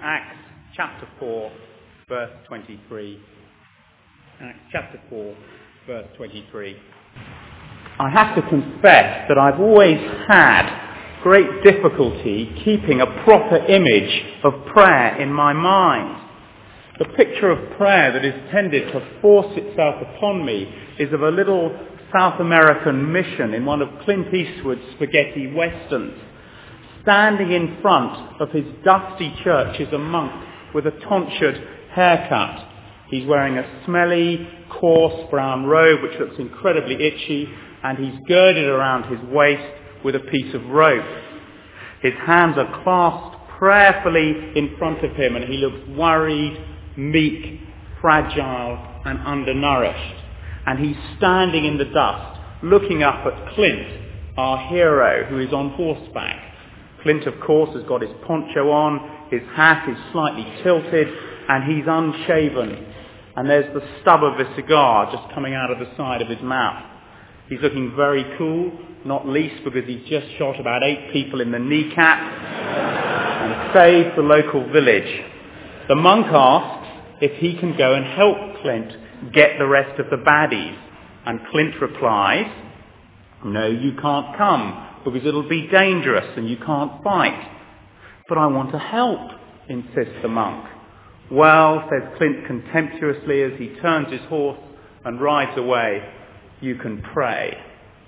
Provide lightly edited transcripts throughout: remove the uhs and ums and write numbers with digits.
Acts chapter 4, verse 23. Acts chapter 4, verse 23. I have to confess that I've always had great difficulty keeping a proper image of prayer in my mind. The picture of prayer that is tended to force itself upon me is of a little South American mission in one of Clint Eastwood's spaghetti westerns. Standing in front of his dusty church is a monk with a tonsured haircut. He's wearing a smelly, coarse brown robe which looks incredibly itchy, and he's girded around his waist with a piece of rope. His hands are clasped prayerfully in front of him, and he looks worried, meek, fragile, and undernourished. And he's standing in the dust, looking up at Clint, our hero, who is on horseback. Clint, of course, has got his poncho on, his hat is slightly tilted, and he's unshaven. And there's the stub of a cigar just coming out of the side of his mouth. He's looking very cool, not least because he's just shot about 8 people in the kneecap and saved the local village. The monk asks if he can go and help Clint get the rest of the baddies. And Clint replies, "No, you can't come, because it'll be dangerous and you can't fight." "But I want to help," insists the monk. "Well," says Clint contemptuously as he turns his horse and rides away, "you can pray."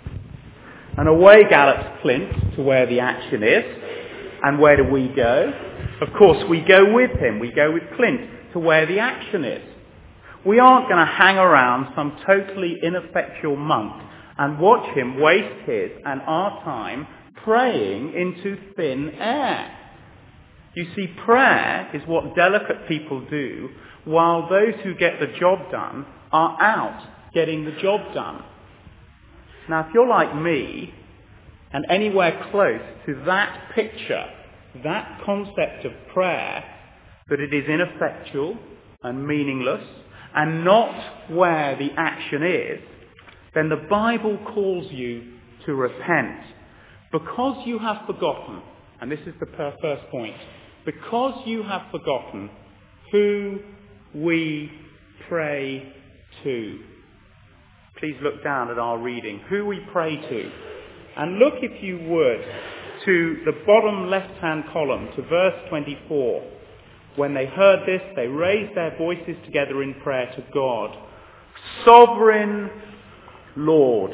And away gallops Clint to where the action is. And where do we go? Of course, we go with him. We go with Clint to where the action is. We aren't going to hang around some totally ineffectual monk and watch him waste his and our time praying into thin air. You see, prayer is what delicate people do while those who get the job done are out getting the job done. Now, if you're like me and anywhere close to that picture, that concept of prayer, that it is ineffectual and meaningless and not where the action is, then the Bible calls you to repent. Because you have forgotten, and this is the first point, because you have forgotten who we pray to. Please look down at our reading. Who we pray to. And look, if you would, to the bottom left-hand column, to verse 24. When they heard this, they raised their voices together in prayer to God. Sovereign Lord.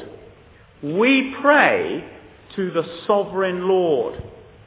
We pray to the Sovereign Lord.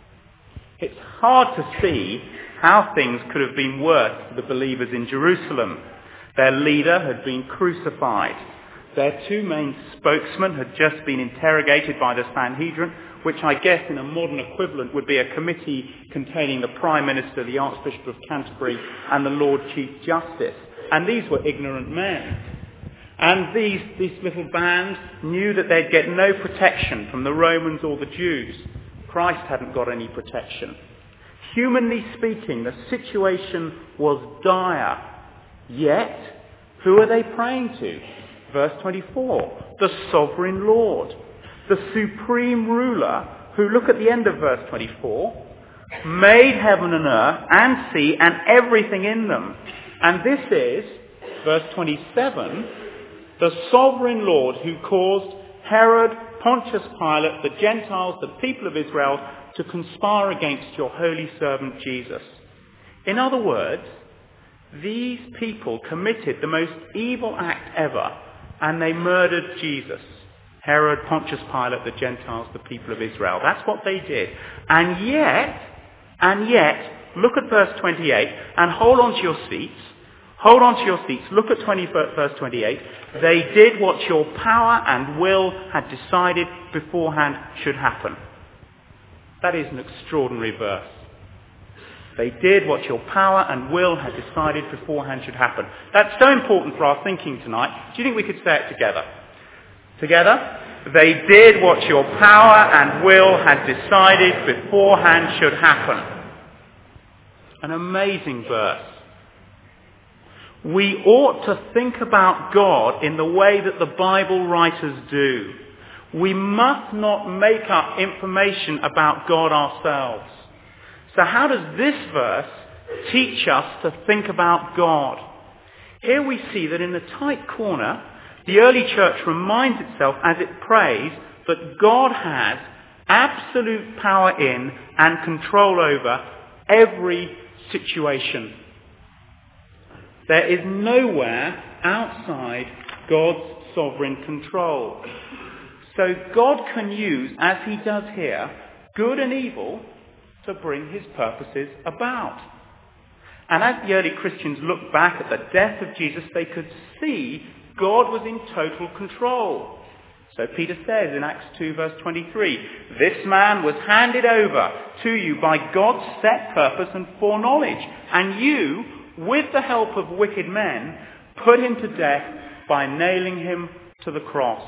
It's hard to see how things could have been worse for the believers in Jerusalem. Their leader had been crucified. Their 2 main spokesmen had just been interrogated by the Sanhedrin, which I guess in a modern equivalent would be a committee containing the Prime Minister, the Archbishop of Canterbury, and the Lord Chief Justice. And these were ignorant men. And this little band knew that they'd get no protection from the Romans or the Jews. Christ hadn't got any protection. Humanly speaking, the situation was dire. Yet, who are they praying to? Verse 24, the Sovereign Lord, the supreme ruler who, look at the end of verse 24, made heaven and earth and sea and everything in them. And this is, verse 27, the Sovereign Lord who caused Herod, Pontius Pilate, the Gentiles, the people of Israel to conspire against your holy servant Jesus. In other words, these people committed the most evil act ever, and they murdered Jesus. Herod, Pontius Pilate, the Gentiles, the people of Israel. That's what they did. And yet, look at verse 28 and hold on to your seats. Hold on to your seats. Look at verse 28. They did what your power and will had decided beforehand should happen. That is an extraordinary verse. They did what your power and will had decided beforehand should happen. That's so important for our thinking tonight. Do you think we could say it together? Together? They did what your power and will had decided beforehand should happen. An amazing verse. We ought to think about God in the way that the Bible writers do. We must not make up information about God ourselves. So how does this verse teach us to think about God. Here we see that in the tight corner, the early church reminds itself as it prays that God has absolute power in and control over every situation. There is nowhere outside God's sovereign control. So God can use, as he does here, good and evil to bring his purposes about. And as the early Christians looked back at the death of Jesus, they could see God was in total control. So Peter says in Acts 2 verse 23, "This man was handed over to you by God's set purpose and foreknowledge, and you, with the help of wicked men, put him to death by nailing him to the cross."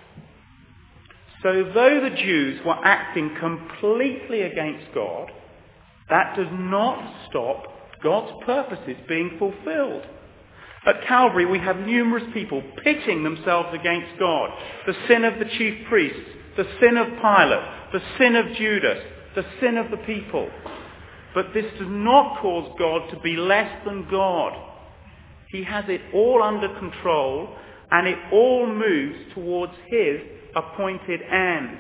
So though the Jews were acting completely against God, that does not stop God's purposes being fulfilled. At Calvary, we have numerous people pitting themselves against God. The sin of the chief priests, the sin of Pilate, the sin of Judas, the sin of the people. But this does not cause God to be less than God. He has it all under control, and it all moves towards his appointed end.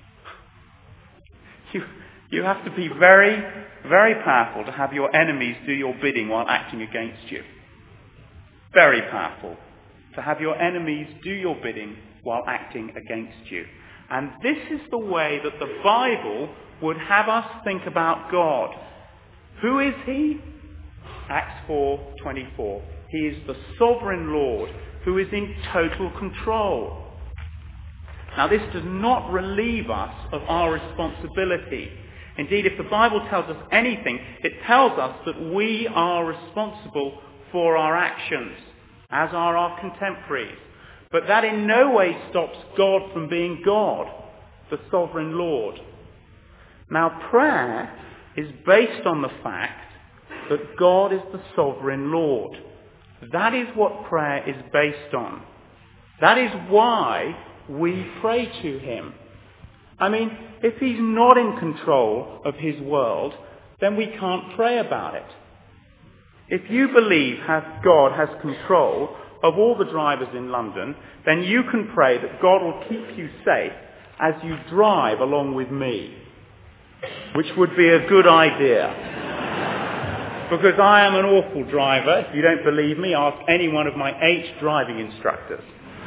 You have to be very, very powerful to have your enemies do your bidding while acting against you. Very powerful to have your enemies do your bidding while acting against you. And this is the way that the Bible would have us think about God. Who is he? Acts 4:24. He is the sovereign Lord who is in total control. Now this does not relieve us of our responsibility. Indeed, if the Bible tells us anything, it tells us that we are responsible for our actions, as are our contemporaries. But that in no way stops God from being God, the sovereign Lord. Now prayer is based on the fact that God is the sovereign Lord. That is what prayer is based on. That is why we pray to him. I mean, if he's not in control of his world, then we can't pray about it. If you believe God has control of all the drivers in London, then you can pray that God will keep you safe as you drive along with me, which would be a good idea. Because I am an awful driver. If you don't believe me, ask any one of my 8 driving instructors.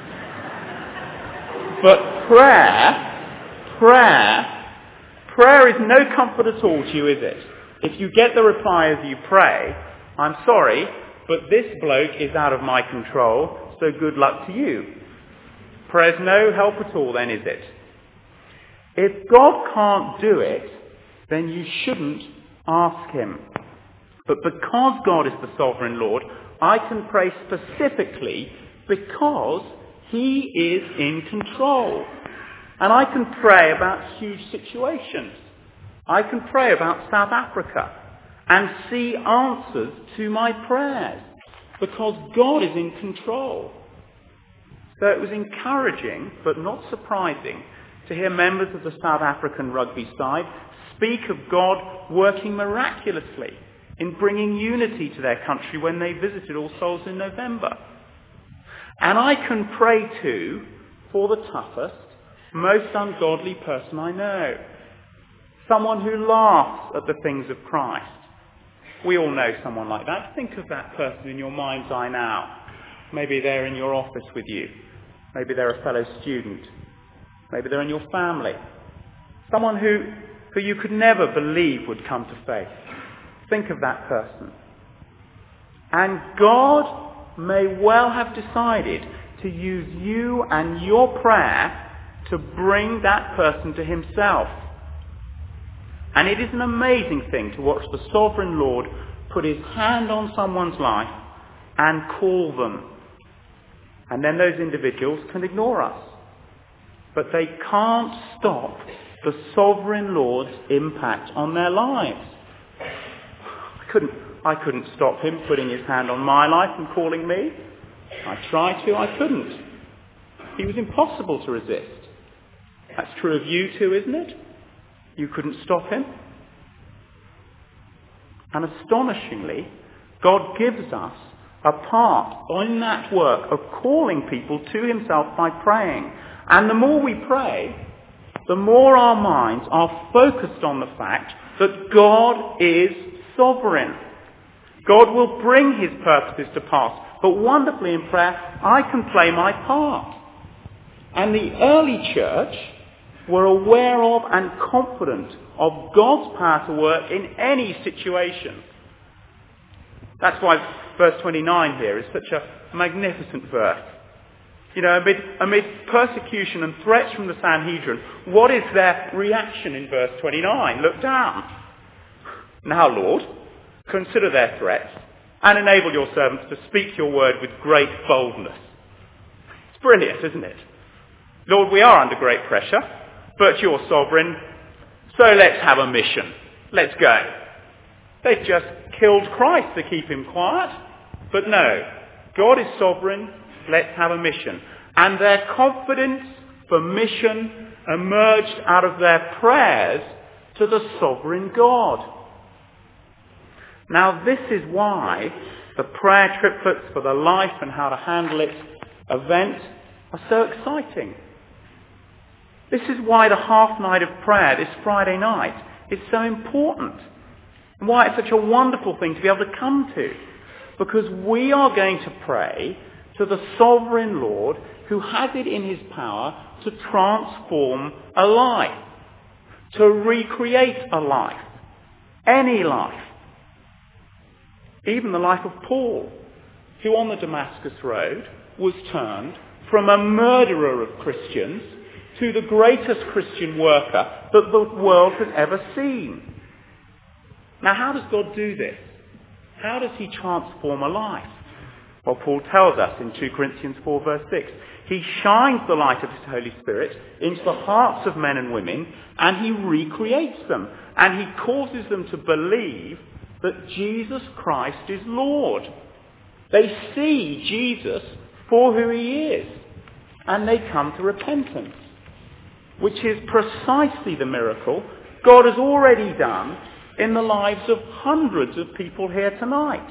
But prayer is no comfort at all to you, is it? If you get the reply as you pray, "I'm sorry, but this bloke is out of my control, so good luck to you." Prayer's no help at all then, is it? If God can't do it, then you shouldn't ask him. But because God is the sovereign Lord, I can pray specifically because he is in control. And I can pray about huge situations. I can pray about South Africa and see answers to my prayers because God is in control. So it was encouraging, but not surprising, to hear members of the South African rugby side speak of God working miraculously in bringing unity to their country when they visited All Souls in November. And I can pray too for the toughest, most ungodly person I know. Someone who laughs at the things of Christ. We all know someone like that. Think of that person in your mind's eye now. Maybe they're in your office with you. Maybe they're a fellow student. Maybe they're in your family. Someone who you could never believe would come to faith. Think of that person. And God may well have decided to use you and your prayer to bring that person to himself. And it is an amazing thing to watch the sovereign Lord put his hand on someone's life and call them. And then those individuals can ignore us. But they can't stop the sovereign Lord's impact on their lives. I couldn't stop him putting his hand on my life and calling me. I tried to, I couldn't. He was impossible to resist. That's true of you too, isn't it? You couldn't stop him. And astonishingly, God gives us a part in that work of calling people to himself by praying. And the more we pray, the more our minds are focused on the fact that God is sovereign. God will bring his purposes to pass. But wonderfully in prayer, I can play my part. And the early church were aware of and confident of God's power to work in any situation. That's why verse 29 here is such a magnificent verse. You know, amid persecution and threats from the Sanhedrin, what is their reaction in verse 29? Look down. Now, Lord, consider their threats and enable your servants to speak your word with great boldness. It's brilliant, isn't it? Lord, we are under great pressure, but you're sovereign, so let's have a mission. Let's go. They've just killed Christ to keep him quiet, but no, God is sovereign, let's have a mission. And their confidence for mission emerged out of their prayers to the sovereign God. Now this is why the prayer triplets for the life and how to handle it event are so exciting. This is why the half night of prayer this Friday night is so important. And why it's such a wonderful thing to be able to come to. Because we are going to pray to the sovereign Lord who has it in his power to transform a life. To recreate a life. Any life. Even the life of Paul, who on the Damascus Road was turned from a murderer of Christians to the greatest Christian worker that the world has ever seen. Now, how does God do this? How does he transform a life? Well, Paul tells us in 2 Corinthians 4 verse 6, he shines the light of his Holy Spirit into the hearts of men and women, and he recreates them, and he causes them to believe that Jesus Christ is Lord. They see Jesus for who he is, and they come to repentance, which is precisely the miracle God has already done in the lives of hundreds of people here tonight.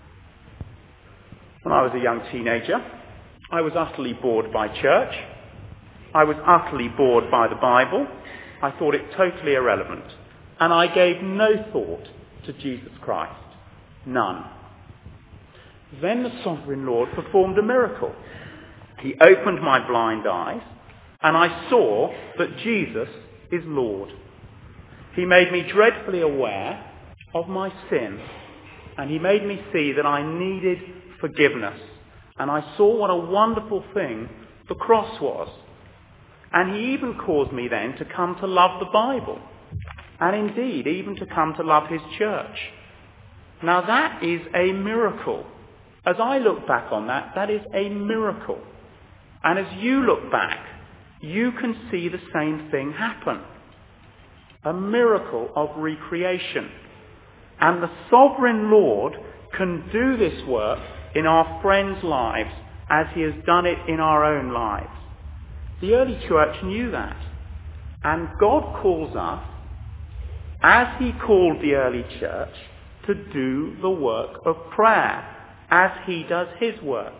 When I was a young teenager, I was utterly bored by church. I was utterly bored by the Bible. I thought it totally irrelevant. And I gave no thought to Jesus Christ. None. Then the sovereign Lord performed a miracle. He opened my blind eyes, and I saw that Jesus is Lord. He made me dreadfully aware of my sin, and he made me see that I needed forgiveness. And I saw what a wonderful thing the cross was. And he even caused me then to come to love the Bible, and indeed even to come to love his church. Now that is a miracle. As I look back on that, that is a miracle. And as you look back, you can see the same thing happen. A miracle of recreation. And the sovereign Lord can do this work in our friends' lives as he has done it in our own lives. The early church knew that. And God calls us, as he called the early church, to do the work of prayer, as he does his work.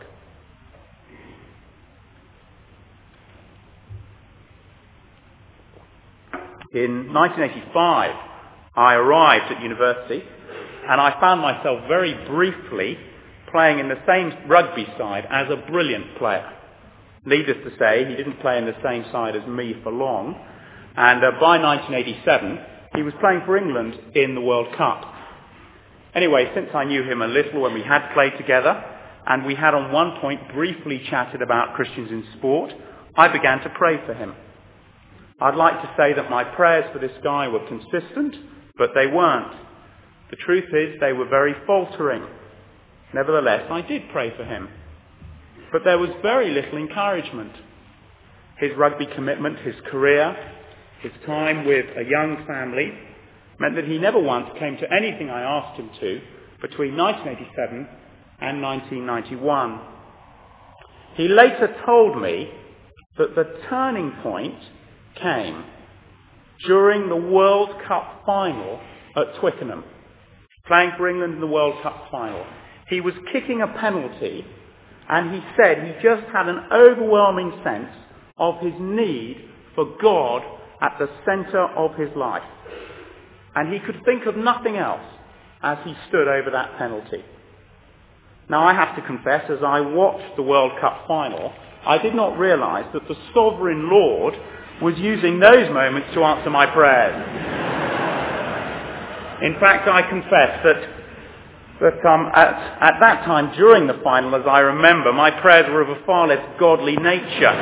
In 1985, I arrived at university, and I found myself very briefly playing in the same rugby side as a brilliant player. Needless to say, he didn't play in the same side as me for long, and by 1987, he was playing for England in the World Cup. Anyway, since I knew him a little when we had played together, and we had on one point briefly chatted about Christians in sport, I began to pray for him. I'd like to say that my prayers for this guy were consistent, but they weren't. The truth is they were very faltering. Nevertheless, I did pray for him. But there was very little encouragement. His rugby commitment, his career, his time with a young family meant that he never once came to anything I asked him to between 1987 and 1991. He later told me that the turning point came during the World Cup final at Twickenham. playing for England in the World Cup final. He was kicking a penalty, and he said he just had an overwhelming sense of his need for God at the centre of his life. And he could think of nothing else as he stood over that penalty. Now, I have to confess, as I watched the World Cup final, I did not realise that the Sovereign Lord was using those moments to answer my prayers. In fact, I confess that at that time, during the final, as I remember, my prayers were of a far less godly nature.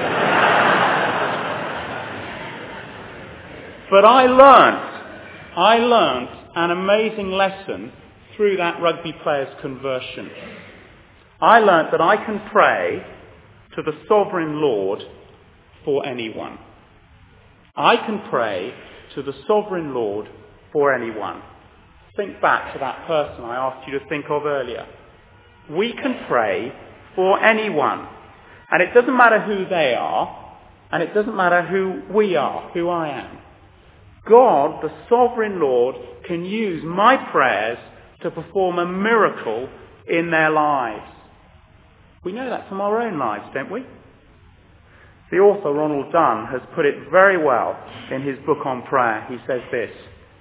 But I learnt an amazing lesson through that rugby player's conversion. I learnt that I can pray to the Sovereign Lord for anyone. I can pray to the Sovereign Lord for anyone. Think back to that person I asked you to think of earlier. We can pray for anyone. And it doesn't matter who they are, and it doesn't matter who we are, who I am. God, the Sovereign Lord, can use my prayers to perform a miracle in their lives. We know that from our own lives, don't we? The author Ronald Dunn has put it very well in his book on prayer. He says this: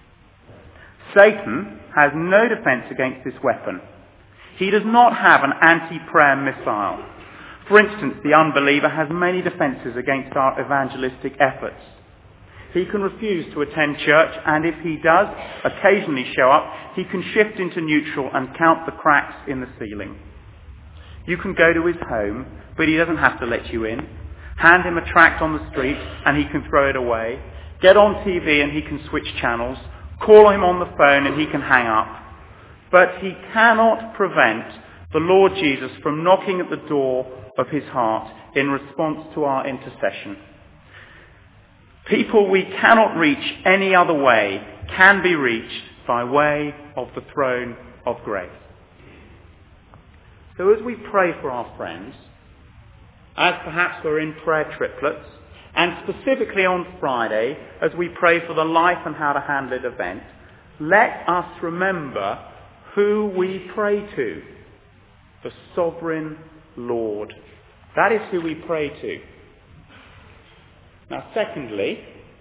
Satan has no defence against this weapon. He does not have an anti-prayer missile. For instance, the unbeliever has many defences against our evangelistic efforts. He can refuse to attend church, and if he does occasionally show up, he can shift into neutral and count the cracks in the ceiling. You can go to his home, but he doesn't have to let you in. Hand him a tract on the street, and he can throw it away. Get on TV, and he can switch channels. Call him on the phone, and he can hang up. But he cannot prevent the Lord Jesus from knocking at the door of his heart in response to our intercession. People we cannot reach any other way can be reached by way of the throne of grace. So as we pray for our friends, as perhaps we're in prayer triplets, and specifically on Friday, as we pray for the Life and How to Handle It event, let us remember who we pray to. The Sovereign Lord. That is who we pray to. Now, secondly,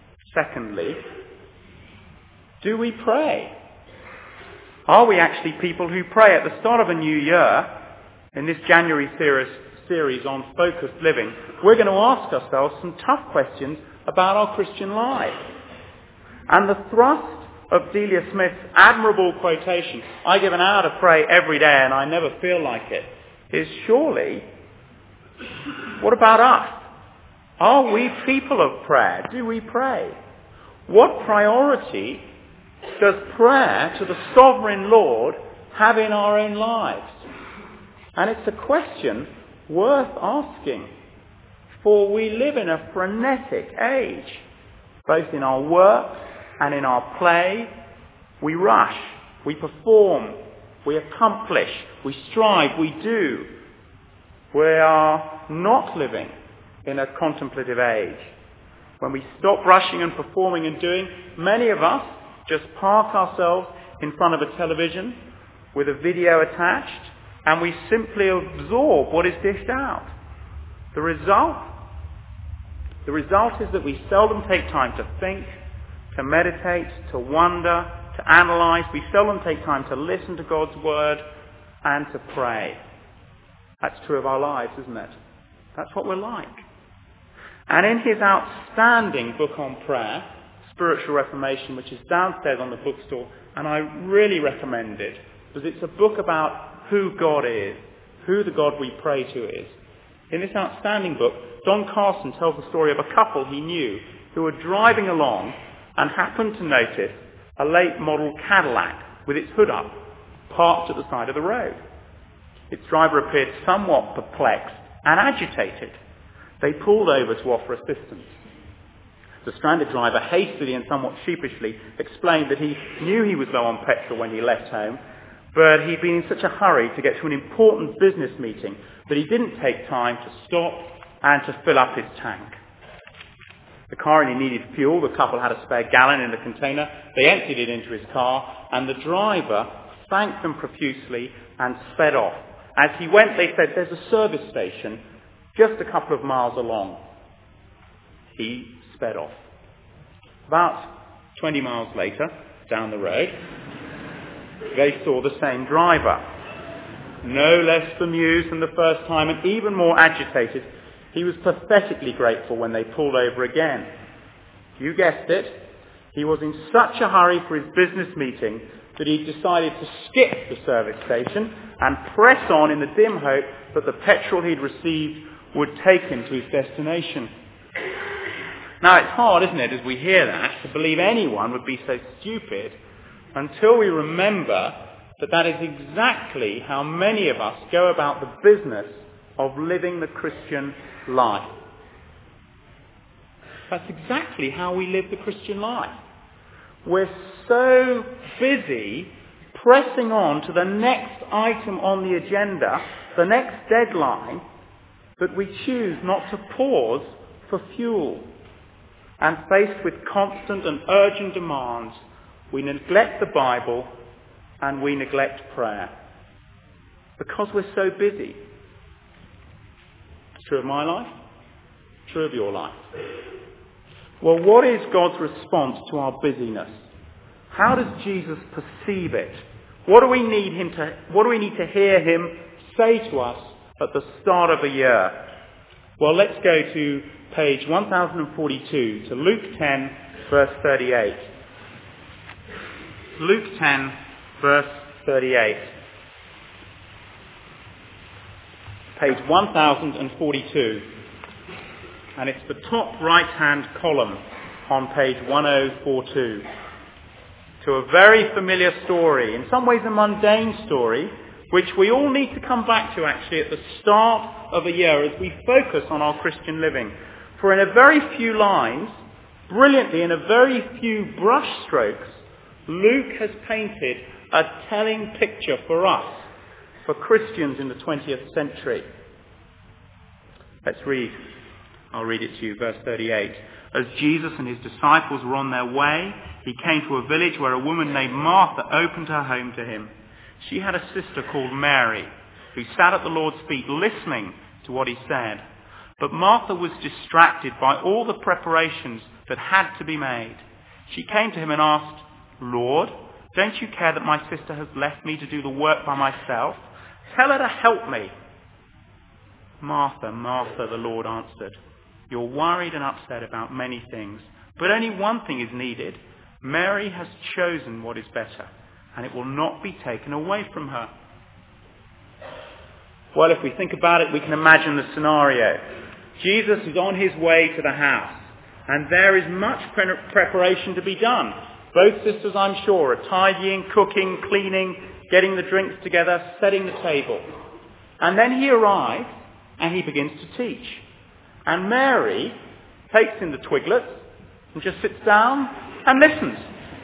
do we pray? Are we actually people who pray? At the start of a new year, in this January series on focused living, we're going to ask ourselves some tough questions about our Christian life. And the thrust of Delia Smith's admirable quotation, I give an hour to pray every day and I never feel like it, is surely, what about us? Are we people of prayer? Do we pray? What priority does prayer to the Sovereign Lord have in our own lives? And it's a question worth asking, for we live in a frenetic age. Both in our work and in our play, we rush, we perform, we accomplish, we strive, we do. We are not living in a contemplative age. When we stop rushing and performing and doing, many of us just park ourselves in front of a television with a video attached, and we simply absorb what is dished out. The result is that we seldom take time to think, to meditate, to wonder, to analyse. We seldom take time to listen to God's word and to pray. That's true of our lives, isn't it? That's what we're like. And in his outstanding book on prayer, Spiritual Reformation, which is downstairs on the bookstore, and I really recommend it, because it's a book about who God is, who the God we pray to is. In this outstanding book, Don Carson tells the story of a couple he knew who were driving along and happened to notice a late model Cadillac with its hood up, parked at the side of the road. Its driver appeared somewhat perplexed and agitated. They pulled over to offer assistance. The stranded driver hastily and somewhat sheepishly explained that he knew he was low on petrol when he left home, but he'd been in such a hurry to get to an important business meeting that he didn't take time to stop and to fill up his tank. The car only needed fuel. The couple had a spare gallon in the container. They emptied it into his car, and the driver thanked them profusely, and sped off. As he went, they said, there's a service station just a couple of miles along. He sped off. About 20 miles later, down the road, they saw the same driver. No less bemused than the first time and even more agitated, he was pathetically grateful when they pulled over again. You guessed it, he was in such a hurry for his business meeting that he decided to skip the service station and press on in the dim hope that the petrol he'd received would take him to his destination. Now it's hard, isn't it, as we hear that, to believe anyone would be so stupid until we remember that that is exactly how many of us go about the business of living the Christian life. That's exactly how we live the Christian life. We're so busy pressing on to the next item on the agenda, the next deadline, that we choose not to pause for fuel. And faced with constant and urgent demands, we neglect the Bible and we neglect prayer. Because we're so busy. It's true of my life. True of your life. Well, what is God's response to our busyness? How does Jesus perceive it? What do we need to hear him say to us at the start of a year? Well, let's go to page 1042, to Luke 10, verse 38. Luke 10, verse 38. Page 1042. And it's the top right-hand column on page 1042. To a very familiar story, in some ways a mundane story, which we all need to come back to actually at the start of a year as we focus on our Christian living. For in a very few lines, brilliantly in a very few brush strokes, Luke has painted a telling picture for us, for Christians in the 20th century. Let's read. I'll read it to you, verse 38. As Jesus and his disciples were on their way, he came to a village where a woman named Martha opened her home to him. She had a sister called Mary, who sat at the Lord's feet listening to what he said. But Martha was distracted by all the preparations that had to be made. She came to him and asked, Lord, don't you care that my sister has left me to do the work by myself? Tell her to help me. Martha, Martha, the Lord answered, you're worried and upset about many things, but only one thing is needed. Mary has chosen what is better, and it will not be taken away from her. Well, if we think about it, we can imagine the scenario. Jesus is on his way to the house, and there is much preparation to be done. Both sisters, I'm sure, are tidying, cooking, cleaning, getting the drinks together, setting the table. And then he arrives, and he begins to teach. And Mary takes in the twiglets and just sits down and listens.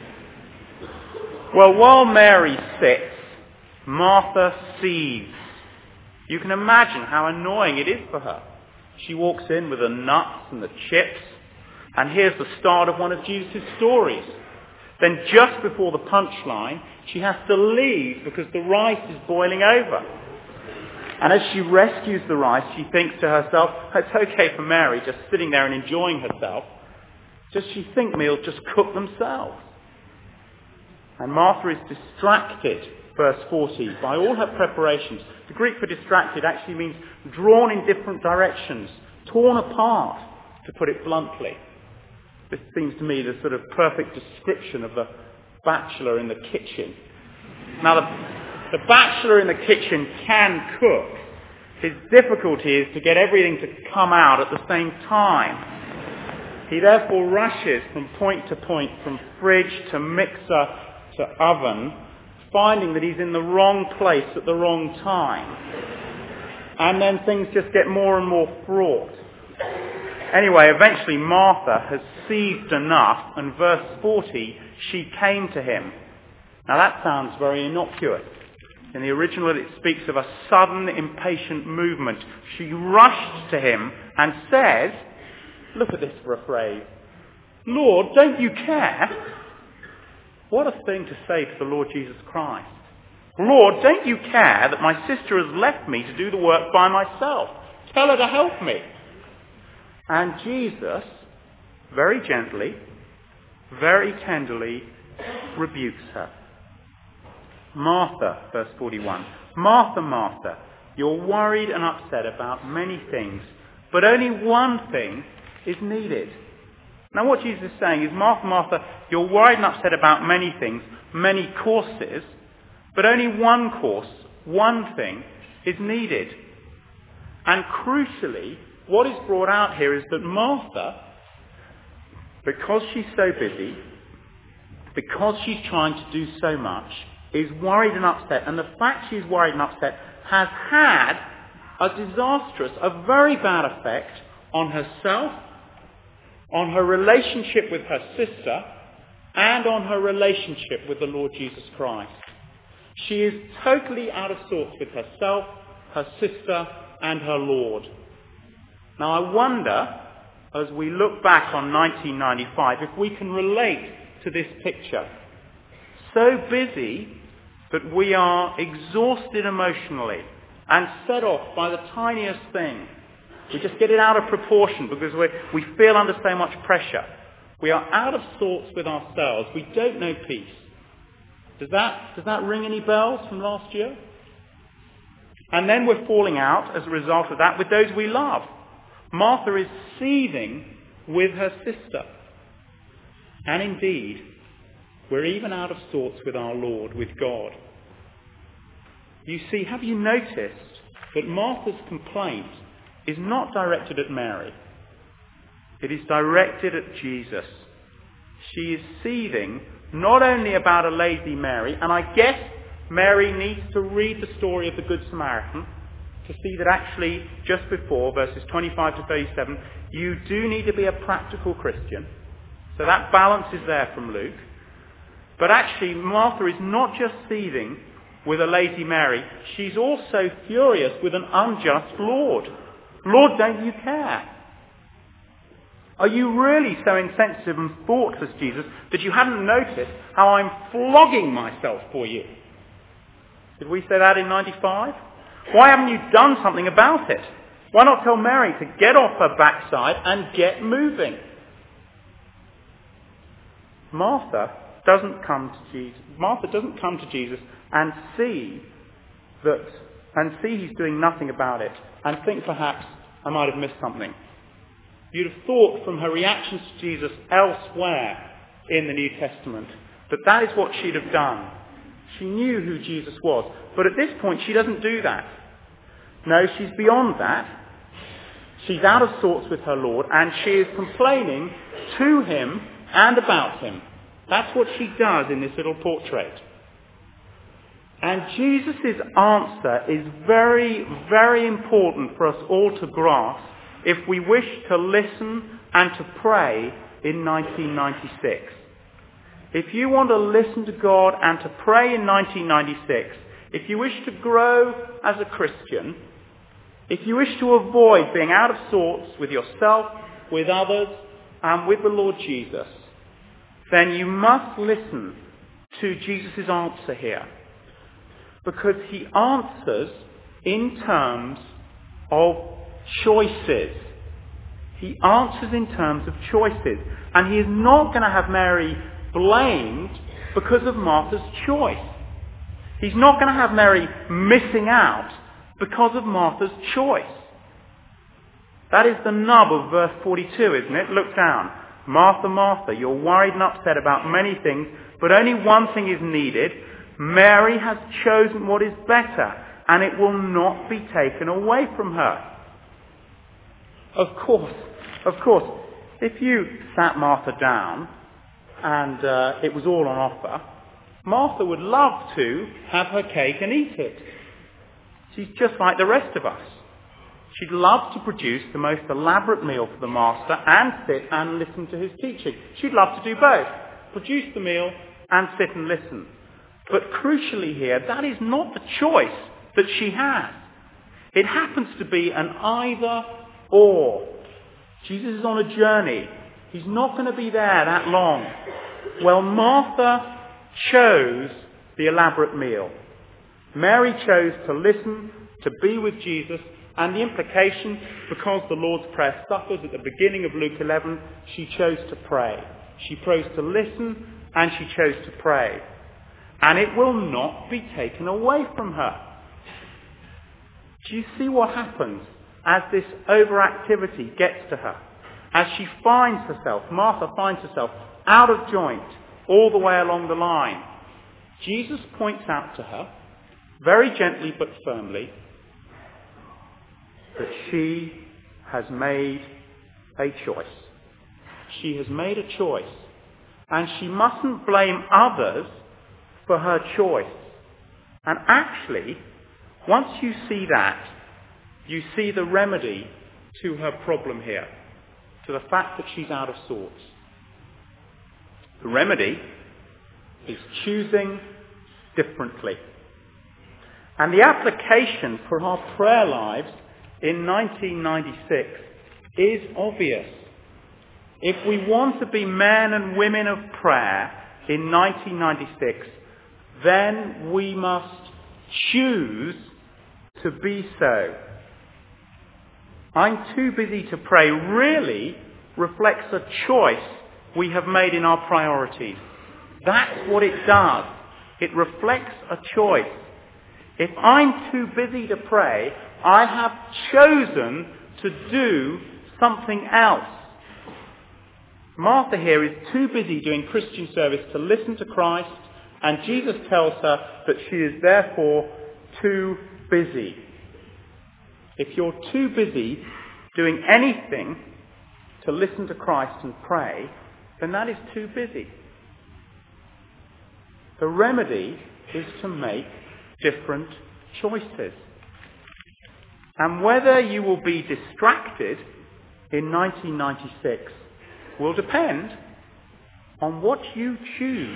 Well, while Mary sits, Martha seethes. You can imagine how annoying it is for her. She walks in with the nuts and the chips, and here's the start of one of Jesus' stories. Then just before the punchline, she has to leave because the rice is boiling over. And as she rescues the rice, she thinks to herself, it's okay for Mary just sitting there and enjoying herself. Does she think meals just cook themselves? And Martha is distracted, verse 40, by all her preparations. The Greek for distracted actually means drawn in different directions, torn apart, to put it bluntly. This seems to me the sort of perfect description of the bachelor in the kitchen. Now, the bachelor in the kitchen can cook. His difficulty is to get everything to come out at the same time. He therefore rushes from point to point, from fridge to mixer to oven, finding that he's in the wrong place at the wrong time. And then things just get more and more fraught. Anyway, eventually Martha has seethed enough, and verse 40, she came to him. Now that sounds very innocuous. In the original, it speaks of a sudden, impatient movement. She rushed to him and says, look at this for a phrase, Lord, don't you care? What a thing to say to the Lord Jesus Christ. Lord, don't you care that my sister has left me to do the work by myself? Tell her to help me. And Jesus, very gently, very tenderly, rebukes her. Martha, verse 41, Martha, Martha, you're worried and upset about many things, but only one thing is needed. Now what Jesus is saying is, Martha, Martha, you're worried and upset about many things, many courses, but only one course, one thing is needed. And crucially, what is brought out here is that Martha, because she's so busy, because she's trying to do so much, is worried and upset. And the fact she's worried and upset has had a disastrous, a very bad effect on herself, on her relationship with her sister, and on her relationship with the Lord Jesus Christ. She is totally out of sorts with herself, her sister, and her Lord. Now I wonder, as we look back on 1995, if we can relate to this picture. So busy that we are exhausted emotionally and set off by the tiniest thing. We just get it out of proportion because we feel under so much pressure. We are out of sorts with ourselves. We don't know peace. Does that ring any bells from last year? And then we're falling out as a result of that with those we love. Martha is seething with her sister. And indeed, we're even out of sorts with our Lord, with God. You see, have you noticed that Martha's complaint is not directed at Mary? It is directed at Jesus. She is seething not only about a lazy Mary, and I guess Mary needs to read the story of the Good Samaritan to see that actually just before, verses 25 to 37, you do need to be a practical Christian. So that balance is there from Luke. But actually, Martha is not just seething with a lazy Mary. She's also furious with an unjust Lord. Lord, don't you care? Are you really so insensitive and thoughtless, Jesus, that you hadn't noticed how I'm flogging myself for you? Did we say that in 95? Why haven't you done something about it? Why not tell Mary to get off her backside and get moving? Martha doesn't come to Jesus and see he's doing nothing about it and think perhaps I might have missed something. You'd have thought from her reactions to Jesus elsewhere in the New Testament that is what she'd have done. She knew who Jesus was. But at this point she doesn't do that. No, she's beyond that. She's out of sorts with her Lord and she is complaining to him and about him. That's what she does in this little portrait. And Jesus' answer is very, very important for us all to grasp if we wish to listen and to pray in 1996. If you want to listen to God and to pray in 1996, if you wish to grow as a Christian, if you wish to avoid being out of sorts with yourself, with others, and with the Lord Jesus, then you must listen to Jesus' answer here. Because he answers in terms of choices. He answers in terms of choices. And he is not going to have Mary blamed because of Martha's choice. He's not going to have Mary missing out because of Martha's choice. That is the nub of verse 42, isn't it? Look down. Martha, Martha, you're worried and upset about many things, but only one thing is needed. Mary has chosen what is better, and it will not be taken away from her. Of course, if you sat Martha down and it was all on offer, Martha would love to have her cake and eat it. She's just like the rest of us. She'd love to produce the most elaborate meal for the master and sit and listen to his teaching. She'd love to do both. Produce the meal and sit and listen. But crucially here, that is not the choice that she has. It happens to be an either or. Jesus is on a journey. He's not going to be there that long. Well, Martha chose the elaborate meal. Mary chose to listen, to be with Jesus, and the implication, because the Lord's Prayer suffers at the beginning of Luke 11, she chose to pray. She chose to listen, and she chose to pray. And it will not be taken away from her. Do you see what happens as this overactivity gets to her? As she finds herself, Martha finds herself out of joint all the way along the line. Jesus points out to her, very gently but firmly, that she has made a choice. She has made a choice. And she mustn't blame others for her choice. And actually, once you see that, you see the remedy to her problem here, to the fact that she's out of sorts. The remedy is choosing differently. And the application for our prayer lives in 1996 is obvious. If we want to be men and women of prayer in 1996, then we must choose to be so. I'm too busy to pray really reflects a choice we have made in our priorities. That's what it does. It reflects a choice. If I'm too busy to pray, I have chosen to do something else. Martha here is too busy doing Christian service to listen to Christ, and Jesus tells her that she is therefore too busy. If you're too busy doing anything to listen to Christ and pray, then that is too busy. The remedy is to make different choices. And whether you will be distracted in 1996 will depend on what you choose.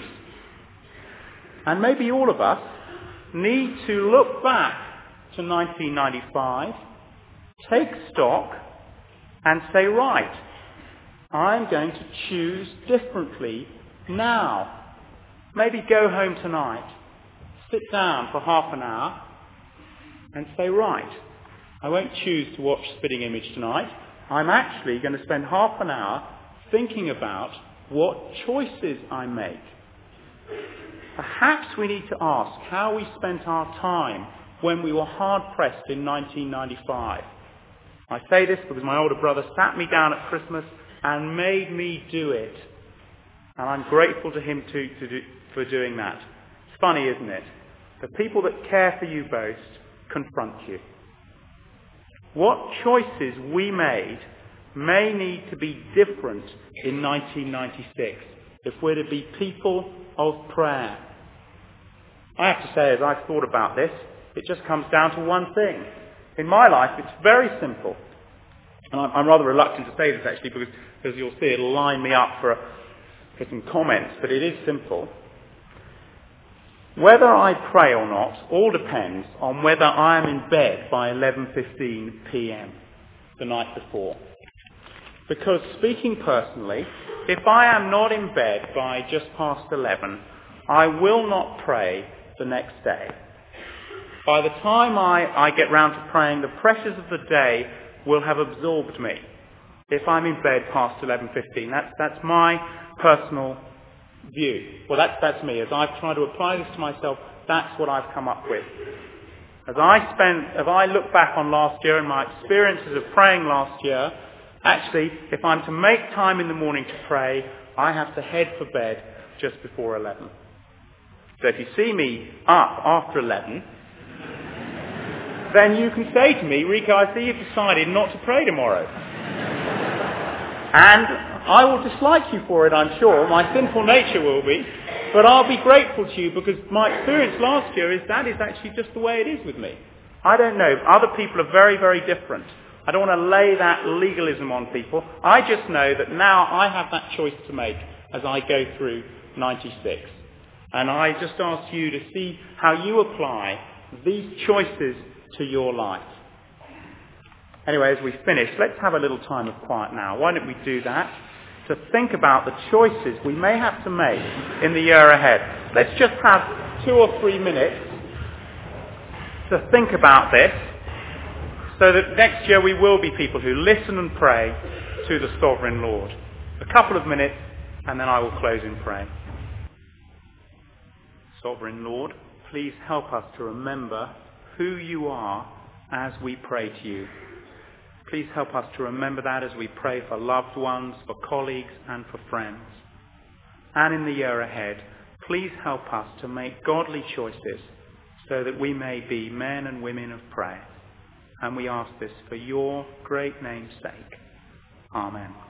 And maybe all of us need to look back to 1995, take stock, and say, right, I'm going to choose differently now. Maybe go home tonight, sit down for half an hour, and say, right, I won't choose to watch Spitting Image tonight. I'm actually going to spend half an hour thinking about what choices I make. Perhaps we need to ask how we spent our time when we were hard-pressed in 1995. I say this because my older brother sat me down at Christmas and made me do it. And I'm grateful to him for doing that. It's funny, isn't it? The people that care for you most confront you. What choices we made may need to be different in 1996 if we're to be people of prayer. I have to say, as I've thought about this, it just comes down to one thing. In my life, it's very simple. And I'm rather reluctant to say this, actually, because as you'll see, it'll line me up for some comments, but it is simple. Whether I pray or not all depends on whether I am in bed by 11:15 p.m. the night before. Because speaking personally, if I am not in bed by just past 11, I will not pray the next day. By the time I get round to praying, the pressures of the day will have absorbed me. If I'm in bed past 11:15, that's my personal view. Well, that's me. As I've tried to apply this to myself, that's what I've come up with. As I look back on last year and my experiences of praying last year, actually, if I'm to make time in the morning to pray, I have to head for bed just before 11. So if you see me up after 11, then you can say to me, Rico, I see you've decided not to pray tomorrow. And I will dislike you for it, I'm sure. My sinful nature will be. But I'll be grateful to you because my experience last year is that is actually just the way it is with me. I don't know. Other people are very, very different. I don't want to lay that legalism on people. I just know that now I have that choice to make as I go through 96. And I just ask you to see how you apply these choices to your life. Anyway, as we finish, let's have a little time of quiet now. Why don't we do that? To think about the choices we may have to make in the year ahead. Let's just have 2 or 3 minutes to think about this so that next year we will be people who listen and pray to the sovereign Lord. A couple of minutes and then I will close in prayer. Sovereign Lord, please help us to remember who you are as we pray to you. Please help us to remember that as we pray for loved ones, for colleagues and for friends. And in the year ahead, please help us to make godly choices so that we may be men and women of prayer. And we ask this for your great name's sake. Amen.